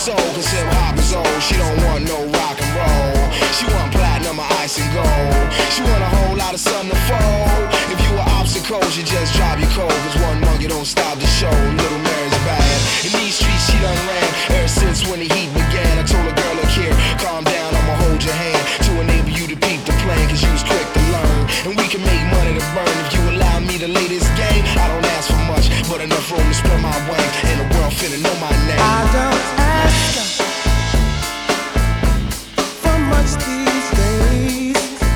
soul, cause hip hop is old. She don't want no rock and roll. She want platinum or ice and gold. She want a whole lot of sun to fold. If you were obstacles, you just drop your cold. Cause one monkey don't stop the show. Little Mary's bad. In these streets she done ran ever since when the heat began. I told a girl, look here, calm down, I'ma hold your hand to enable you to peep the plan, cause you was quick to learn. And we can make money to burn if you allow me to lay this game. I don't ask for much, but enough room to spread my wings. And the world finna know my name. I don't ask for much these days,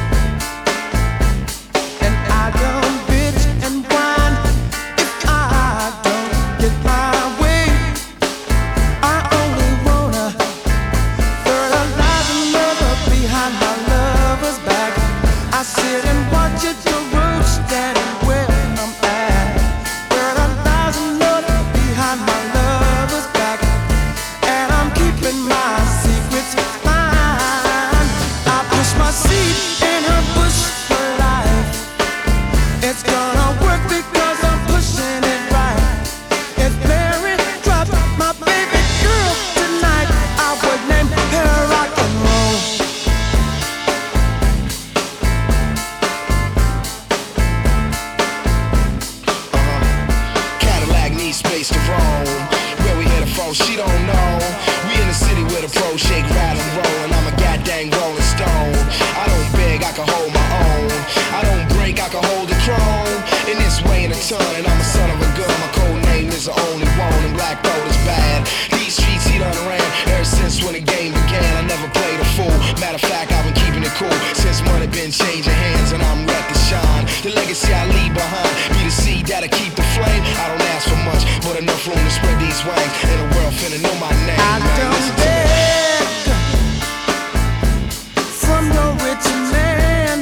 and I don't bitch and whine if I don't get my way. I only wanna fertilize another behind my lover's back. I sit and watch it the road standing where I'm at. Fertilize another behind my lover's back, and I'm keeping my secrets fine. I push my seed in her bush for life. It's gonna work because I'm pushing it right. If Mary dropped my baby girl tonight, I would name her rock and roll. Cadillac needs space to roam. Where we headed from, she don't know. We in the city where the pros shake, rattle, and roll. And I'm a goddamn rolling stone. I don't beg, I can hold my own. I don't break, I can hold the chrome. In this way in a ton, and I'm a son of a gun. My code name is the only one, and Black Throat is bad. These streets he done ran ever since when the game began. I never played a fool. Matter of fact, I've been keeping it cool since money been changing hands, and I'm ready to shine. The legacy I leave behind be the seed that'll keep the flame. I don't ask for much, but enough room to spread these wings. And the world finna know my name. I Man, don't listen to me. beg from no rich man,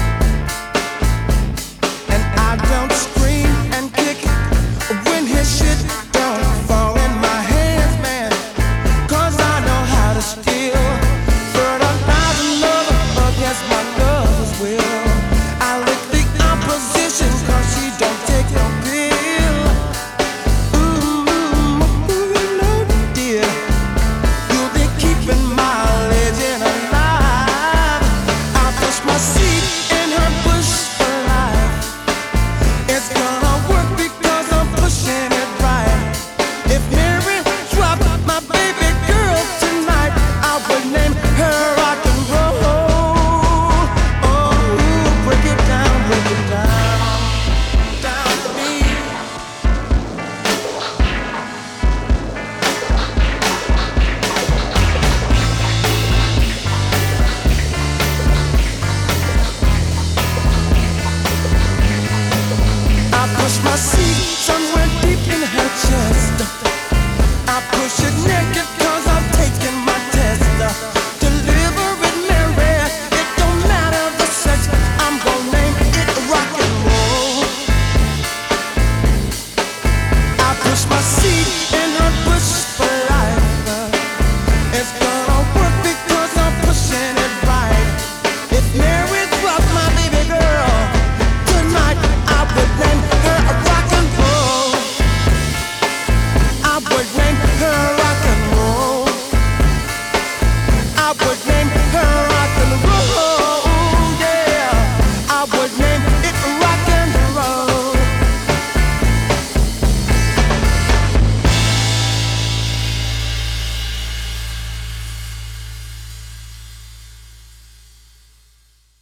and I don't scream and kick when his shit don't fall in my hands, man. Cause I know how to steal, fertilize another against my lover's will. I lick the opposition cause she don't take no pill. You know, dear, you'll be keeping my legend alive. I push my seed in her bush for life. It's gonna work because I'm pushing it right. If Mary dropped my baby girl tonight, I would name her rock and roll. Oh, break it down, down to me. I push my seed somewhere deep in her chest. I push it